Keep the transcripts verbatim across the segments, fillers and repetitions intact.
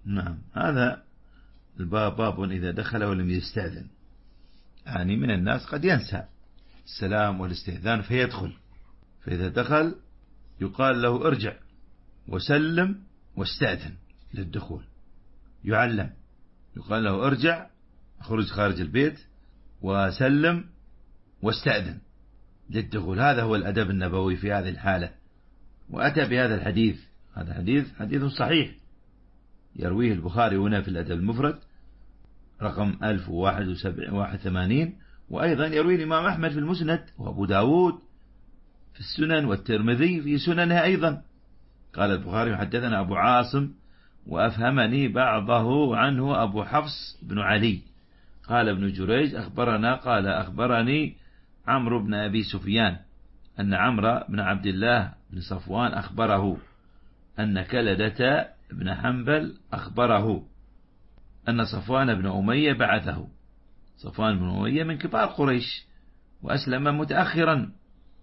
نعم. هذا الباب باب إذا دخل ولم يستأذن، يعني من الناس قد ينسى السلام والاستئذان فيدخل، فإذا دخل يقال له ارجع وسلم واستأذن للدخول، يعلم، يقال له ارجع، اخرج خارج البيت، وسلم واستأذن للدخول. هذا هو الأدب النبوي في هذه الحالة. وأتى بهذا الحديث، هذا حديث حديث صحيح يرويه البخاري هنا في الأدب المفرد رقم ألف وواحد وثمانين، وأيضا يرويه الإمام أحمد في المسند، وأبو داود في السنن، والترمذي في سننه أيضا. قال البخاري حدثنا أبو عاصم وأفهمني بعضه عنه أبو حفص بن علي قال ابن جريج أخبرنا قال أخبرني عمرو بن أبي سفيان أن عمرو بن عبد الله بن صفوان أخبره أن كلدة بن حنبل أخبره أن صفوان بن أمية بعثه. صفوان بن أمية من كبار قريش وأسلم متأخرا،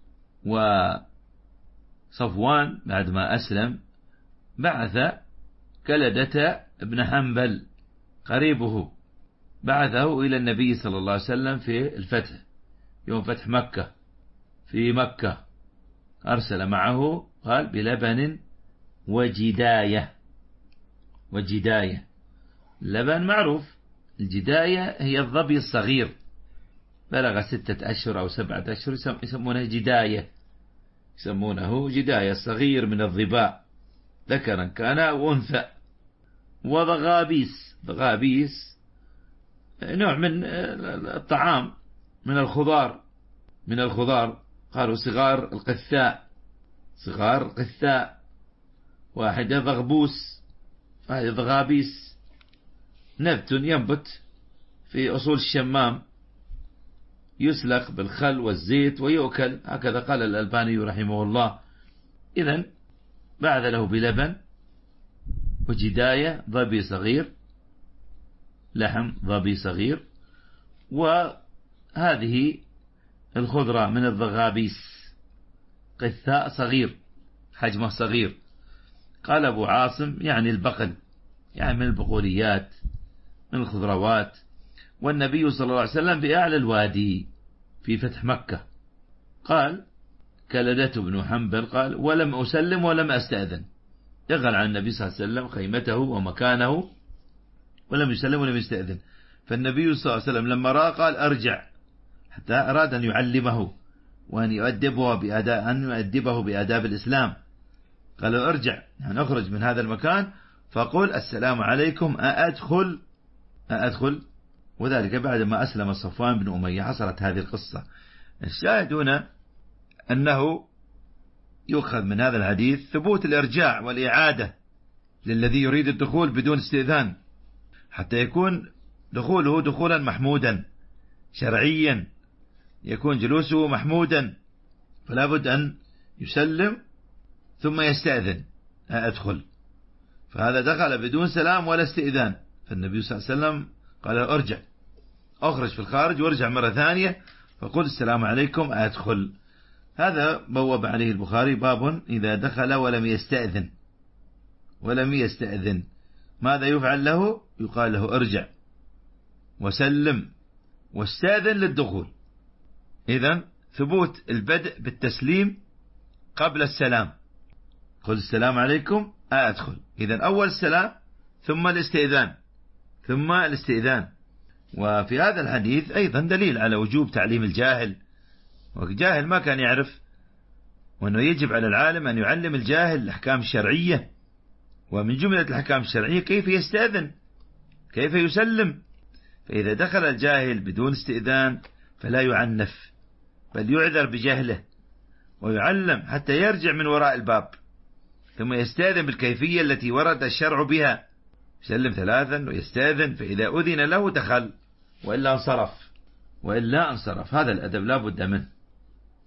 وصفوان بعد ما أسلم بعث كلدة بن حنبل قريبه، بعثه إلى النبي صلى الله عليه وسلم في الفتح، يوم فتح مكة في مكة، أرسل معه قال بلبن وجداية. وجداية اللبن معروف، الجداية هي الظبي الصغير بلغ ستة أشهر أو سبعة أشهر يسمونه جداية، يسمونه جداية صغير من الظباء ذكرا كان أو أنثى. وضغابيس، ضغابيس نوع من الطعام من الخضار، من الخضار قالوا صغار القثاء، صغار القثاء، واحدة ضغبوس، هذه ضغابيس، نبت ينبت في أصول الشمام يسلق بالخل والزيت ويؤكل، هكذا قال الألباني رحمه الله. إذن بعث له بلبن وجداية ظبي صغير، لحم ظبي صغير، وهذه الخضرة من الضغابيس قثاء صغير حجمه صغير. قال أبو عاصم يعني البقل، يعني من البقوليات من الخضروات. والنبي صلى الله عليه وسلم بأعلى الوادي في فتح مكة. قال كلدة بن حنبل قال ولم أسلم ولم أستأذن، يغل عن النبي صلى الله عليه وسلم خيمته ومكانه ولم يسلم ولم يستأذن. فالنبي صلى الله عليه وسلم لما رأى قال أرجع، حتى أراد أن يعلمه وأن يؤدبه بآداب، أن يؤدبه بآداب الإسلام. قال أرجع يعني أخرج من هذا المكان فقل السلام عليكم أأدخل أأدخل. وذلك بعد ما أسلم صفوان بن أمية حصلت هذه القصة. الشاهد هنا أنه يؤخذ من هذا الحديث ثبوت الإرجاع والإعادة للذي يريد الدخول بدون استئذان، حتى يكون دخوله دخولا محمودا شرعيا، يكون جلوسه محمودا، فلا بد أن يسلم ثم يستأذن أدخل. فهذا دخل بدون سلام ولا استئذان، فالنبي صلى الله عليه وسلم قال ارجع، أخرج في الخارج وارجع مرة ثانية فقل السلام عليكم أدخل. هذا بوب عليه البخاري باب إذا دخل ولم يستأذن. ولم يستأذن ماذا يفعل له؟ يقال له ارجع وسلم واستأذن للدخول. إذن ثبوت البدء بالتسليم قبل السلام، قل السلام عليكم أدخل. إذن أول السلام ثم الاستئذان، ثم الاستئذان. وفي هذا الحديث أيضا دليل على وجوب تعليم الجاهل، والجاهل ما كان يعرف، وأنه يجب على العالم أن يعلم الجاهل الأحكام الشرعية. ومن جملة الأحكام الشرعية كيف يستأذن، كيف يسلم. فإذا دخل الجاهل بدون استئذان فلا يعنف، بل يعذر بجهله ويعلم حتى يرجع من وراء الباب، ثم يستأذن بالكيفية التي ورد الشرع بها، يسلم ثلاثا ويستأذن، فإذا أذن له دخل، وإلا انصرف، وإلا انصرف. هذا الأدب لا بد منه.